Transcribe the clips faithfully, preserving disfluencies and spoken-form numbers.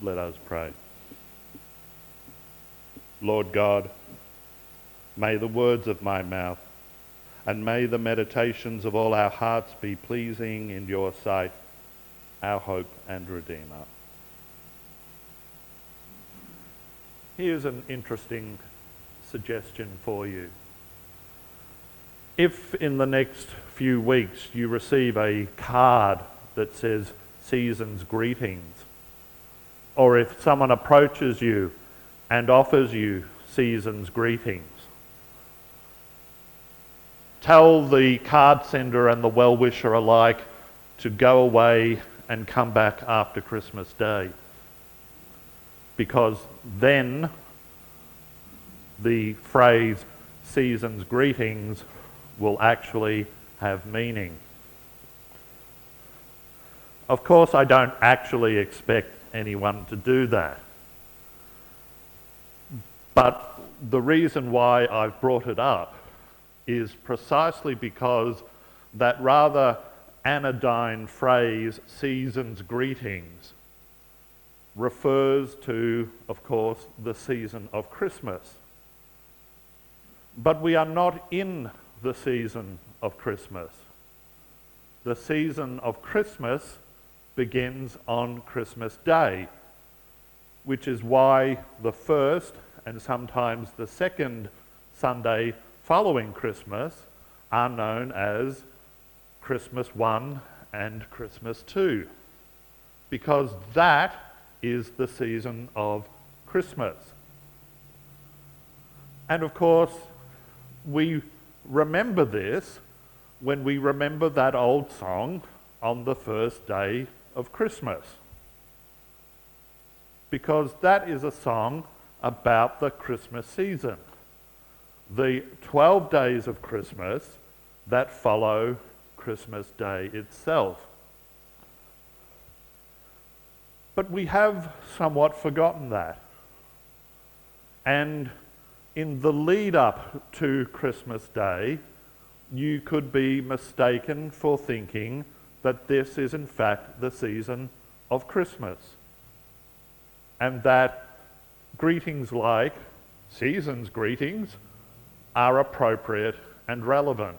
Let us pray. Lord God, may the words of my mouth and may the meditations of all our hearts be pleasing in your sight, our hope and Redeemer. Here's an interesting suggestion for you. If in the next few weeks you receive a card that says Season's Greetings, or if someone approaches you and offers you Season's Greetings, tell the card sender and the well-wisher alike to go away and come back after Christmas Day, because then the phrase Season's Greetings will actually have meaning. Of course, I don't actually expect anyone to do that. But the reason why I've brought it up is precisely because that rather anodyne phrase, Season's Greetings, refers to, of course, the season of Christmas. But we are not in the season of Christmas. The season of Christmas begins on Christmas Day, which is why the first and sometimes the second Sunday following Christmas are known as Christmas one and Christmas two, because that is the season of Christmas. And of course, we remember this when we remember that old song, On the First Day of Christmas, because that is a song about the Christmas season, the twelve days of Christmas that follow Christmas Day itself. But we have somewhat forgotten that. And in the lead up to Christmas Day, you could be mistaken for thinking that this is in fact the season of Christmas, and that greetings like Season's Greetings are appropriate and relevant.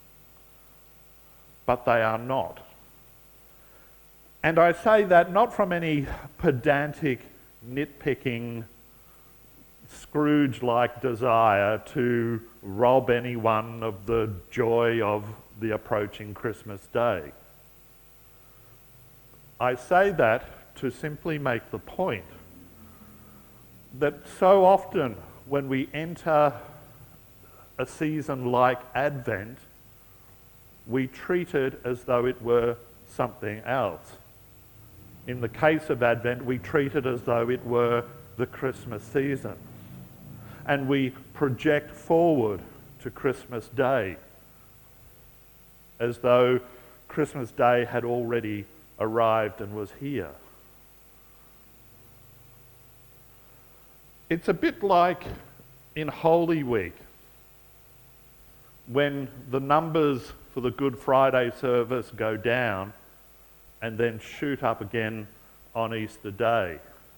But they are not. And I say that not from any pedantic, nitpicking, Scrooge-like desire to rob anyone of the joy of the approaching Christmas Day. I say that to simply make the point that so often when we enter a season like Advent, we treat it as though it were something else. In the case of Advent, we treat it as though it were the Christmas season. And we project forward to Christmas Day as though Christmas Day had already arrived and was here. It's a bit like in Holy Week, when the numbers for the Good Friday service go down and then shoot up again on Easter Day.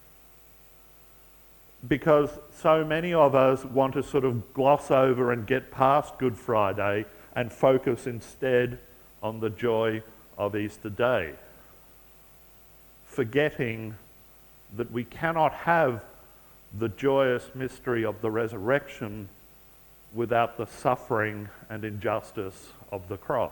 Because so many of us want to sort of gloss over and get past Good Friday and focus instead on the joy of Easter Day, forgetting that we cannot have the joyous mystery of the resurrection without the suffering and injustice of the cross.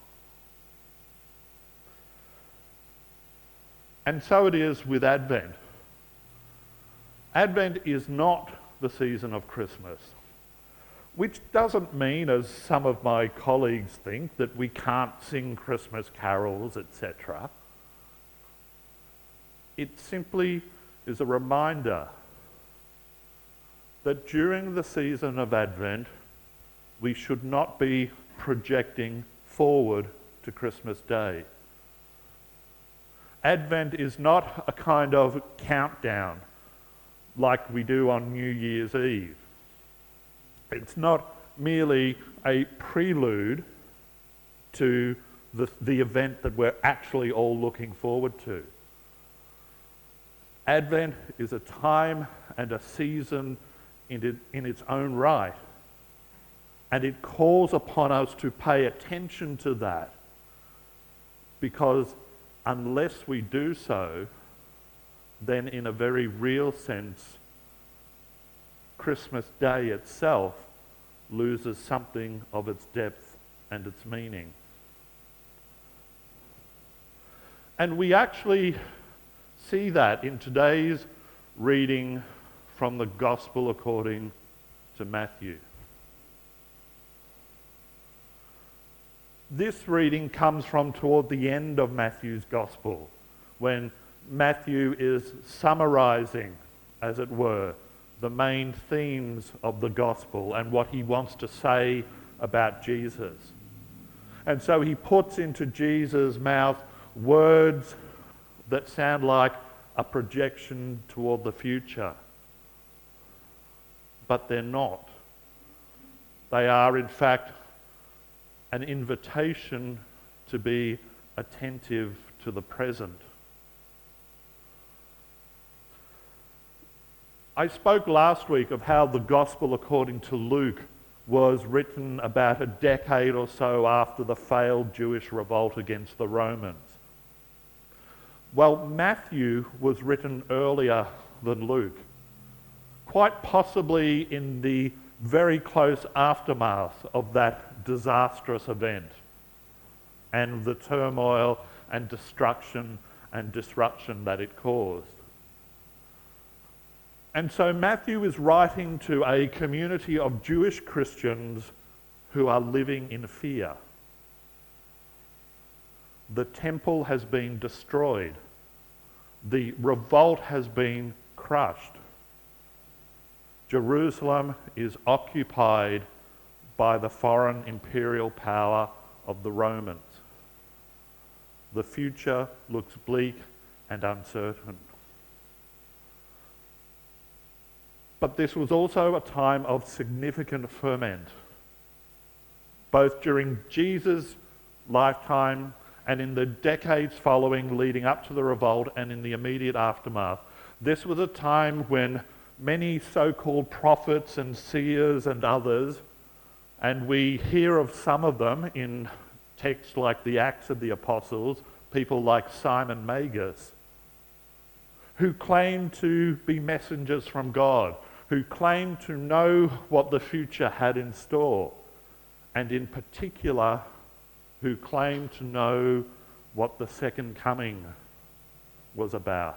And so it is with Advent. Advent is not the season of Christmas, which doesn't mean, as some of my colleagues think, that we can't sing Christmas carols, et cetera. It simply is a reminder that during the season of Advent, we should not be projecting forward to Christmas Day. Advent is not a kind of countdown like we do on New Year's Eve. It's not merely a prelude to the, the event that we're actually all looking forward to. Advent is a time and a season in, it, in its own right. And it calls upon us to pay attention to that, because unless we do so, then in a very real sense, Christmas Day itself loses something of its depth and its meaning. And we actually see that in today's reading from the Gospel according to Matthew. This reading comes from toward the end of Matthew's Gospel, when Matthew is summarizing, as it were, the main themes of the Gospel and what he wants to say about Jesus. And so he puts into Jesus' mouth words that sound like a projection toward the future. But they're not. They are, in fact, an invitation to be attentive to the present. I spoke last week of how the Gospel according to Luke was written about a decade or so after the failed Jewish revolt against the Romans. Well, Matthew was written earlier than Luke, quite possibly in the very close aftermath of that disastrous event and the turmoil and destruction and disruption that it caused. And so Matthew is writing to a community of Jewish Christians who are living in fear. The temple has been destroyed. The revolt has been crushed. Jerusalem is occupied by the foreign imperial power of the Romans. The future looks bleak and uncertain. But this was also a time of significant ferment, both during Jesus' lifetime and in the decades following, leading up to the revolt, and in the immediate aftermath. This was a time when many so-called prophets and seers and others, and we hear of some of them in texts like the Acts of the Apostles, people like Simon Magus, who claimed to be messengers from God, who claimed to know what the future had in store, and in particular, who claimed to know what the second coming was about.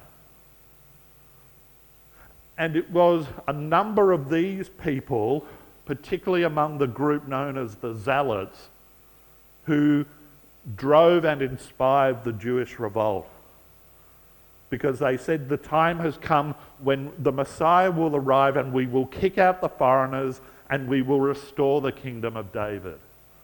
And it was a number of these people, particularly among the group known as the Zealots, who drove and inspired the Jewish revolt. Because they said the time has come when the Messiah will arrive and we will kick out the foreigners and we will restore the kingdom of David.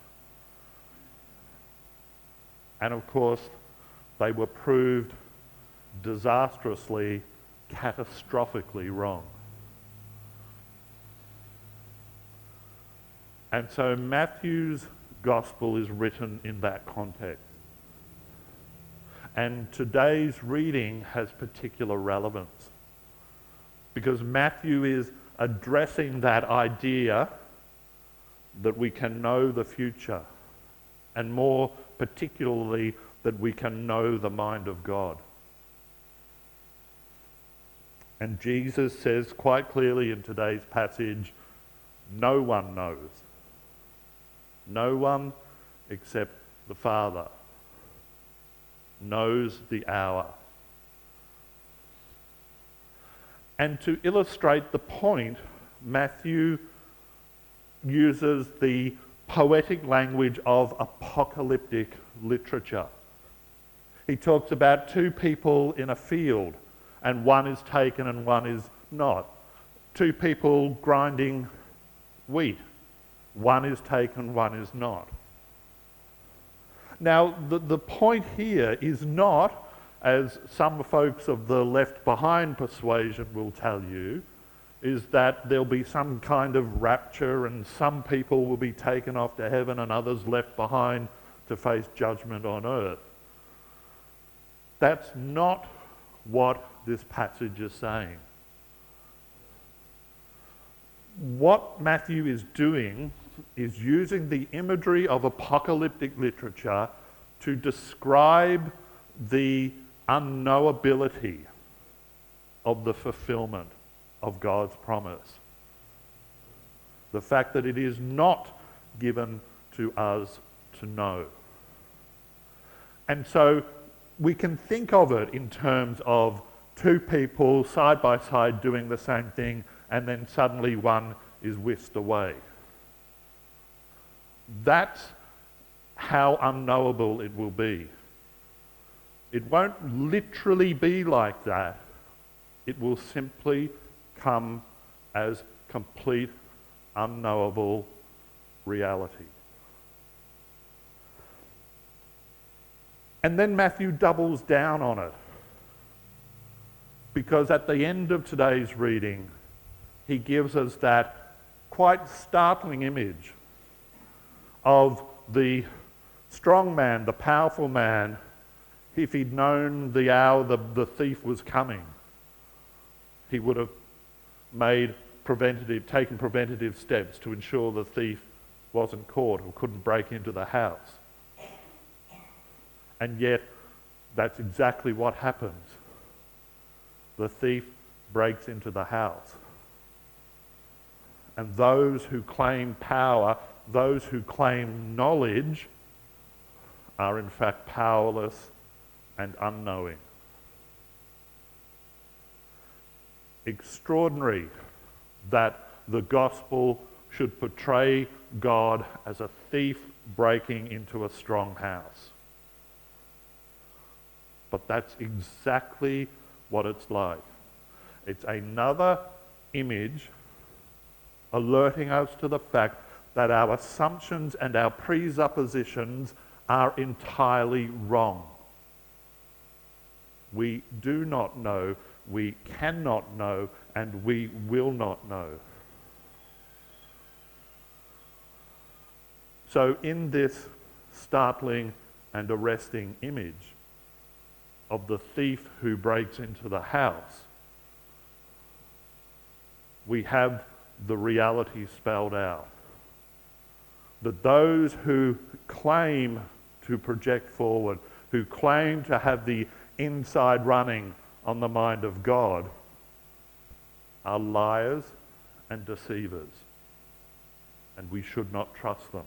And of course, they were proved disastrously, catastrophically wrong. And so Matthew's gospel is written in that context. And today's reading has particular relevance because Matthew is addressing that idea that we can know the future, and more particularly that we can know the mind of God. And Jesus says quite clearly in today's passage, no one knows. No one except the Father knows the hour. And to illustrate the point, Matthew uses the poetic language of apocalyptic literature. He talks about two people in a field, and one is taken and one is not. Two people grinding wheat. One is taken, one is not. Now, the, the point here is not, as some folks of the Left Behind persuasion will tell you, is that there'll be some kind of rapture and some people will be taken off to heaven and others left behind to face judgment on earth. That's not what this passage is saying. What Matthew is doing is using the imagery of apocalyptic literature to describe the unknowability of the fulfillment of God's promise. The fact that it is not given to us to know. And so we can think of it in terms of two people side by side doing the same thing, and then suddenly one is whisked away. That's how unknowable it will be. It won't literally be like that. It will simply come as complete, unknowable reality. And then Matthew doubles down on it, because at the end of today's reading, he gives us that quite startling image of the strong man, the powerful man. If he'd known the hour the, the thief was coming, he would have made preventative, taken preventative steps to ensure the thief wasn't caught or couldn't break into the house. And yet, that's exactly what happens. The thief breaks into the house. And those who claim power, those who claim knowledge, are in fact powerless and unknowing. Extraordinary that the gospel should portray God as a thief breaking into a strong house. But that's exactly what it's like. It's another image alerting us to the fact that our assumptions and our presuppositions are entirely wrong. We do not know, we cannot know, and we will not know. So in this startling and arresting image of the thief who breaks into the house, we have the reality spelled out. That those who claim to project forward, who claim to have the inside running on the mind of God, are liars and deceivers, and we should not trust them.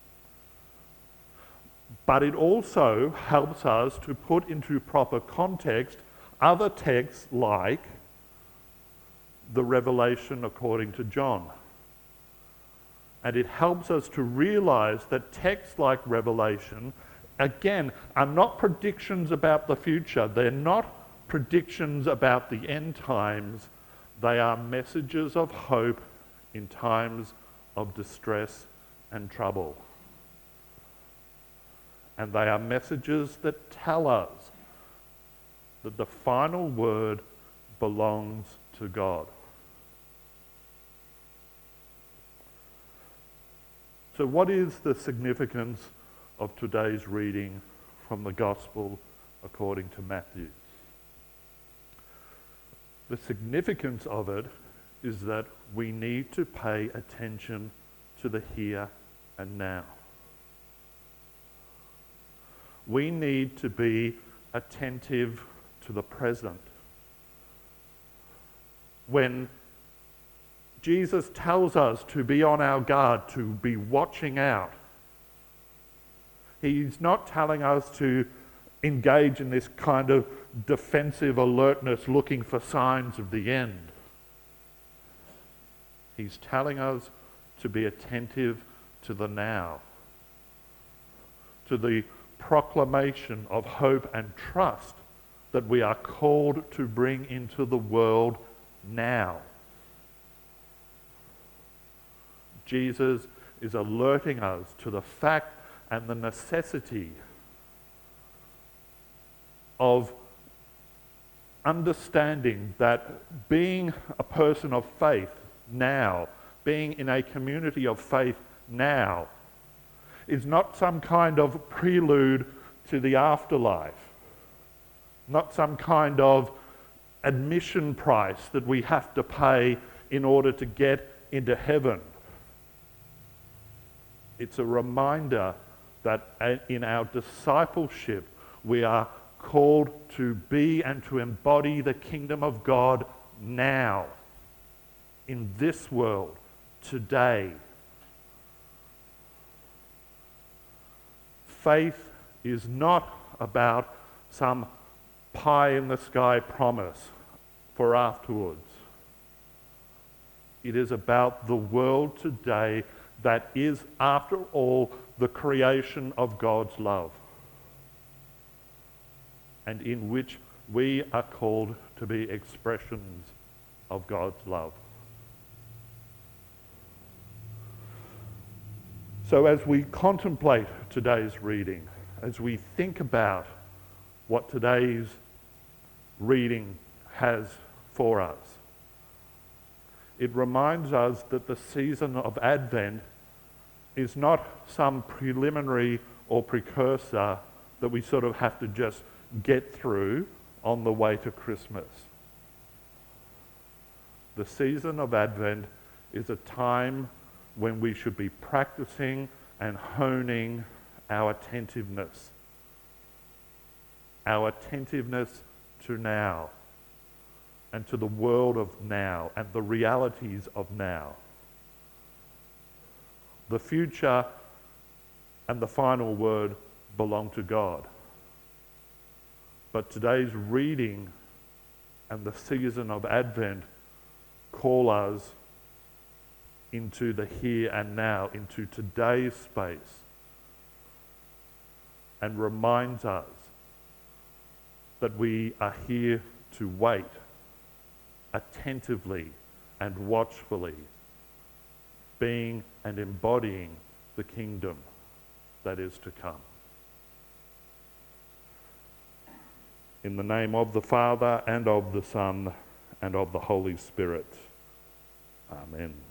But it also helps us to put into proper context other texts like the Revelation according to John. And it helps us to realize that texts like Revelation, again, are not predictions about the future. They're not predictions about the end times. They are messages of hope in times of distress and trouble. And they are messages that tell us that the final word belongs to God. So what is the significance of today's reading from the Gospel according to Matthew? The significance of it is that we need to pay attention to the here and now. We need to be attentive to the present. When Jesus tells us to be on our guard, to be watching out, he's not telling us to engage in this kind of defensive alertness looking for signs of the end. He's telling us to be attentive to the now, to the proclamation of hope and trust that we are called to bring into the world now. Jesus is alerting us to the fact and the necessity of understanding that being a person of faith now, being in a community of faith now, is not some kind of prelude to the afterlife, not some kind of admission price that we have to pay in order to get into heaven. It's a reminder that in our discipleship, we are called to be and to embody the kingdom of God now, in this world, today. Faith is not about some pie-in-the-sky promise for afterwards. It is about the world today that is, after all, the creation of God's love, and in which we are called to be expressions of God's love. So as we contemplate today's reading, as we think about what today's reading has for us, it reminds us that the season of Advent is not some preliminary or precursor that we sort of have to just get through on the way to Christmas. The season of Advent is a time when we should be practicing and honing our attentiveness. Our attentiveness to now, and to the world of now, and the realities of now. The future and the final word belong to God. But today's reading and the season of Advent call us into the here and now, into today's space, and reminds us that we are here to wait attentively and watchfully, being and embodying the kingdom that is to come. In the name of the Father, and of the Son, and of the Holy Spirit. Amen.